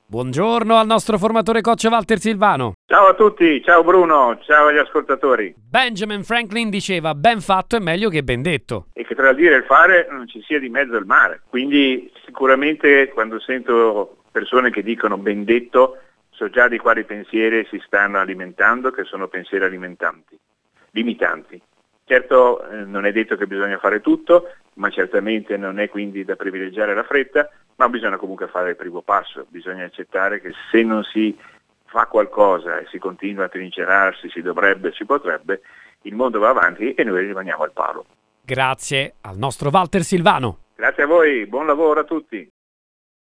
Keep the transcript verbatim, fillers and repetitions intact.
Buongiorno al nostro formatore coach Walter Silvano. Ciao a tutti, ciao Bruno, ciao agli ascoltatori. Benjamin Franklin diceva: ben fatto è meglio che ben detto. E che tra il dire e il fare non ci sia di mezzo il mare. Quindi sicuramente quando sento persone che dicono ben detto, so già di quali pensieri si stanno alimentando, che sono pensieri alimentanti, limitanti. Certo eh, non è detto che bisogna fare tutto, ma certamente non è quindi da privilegiare la fretta, ma bisogna comunque fare il primo passo, bisogna accettare che se non si fa qualcosa e si continua a trincerarsi, si dovrebbe, si potrebbe, il mondo va avanti e noi rimaniamo al palo. Grazie al nostro Walter Silvano. Grazie a voi, buon lavoro a tutti.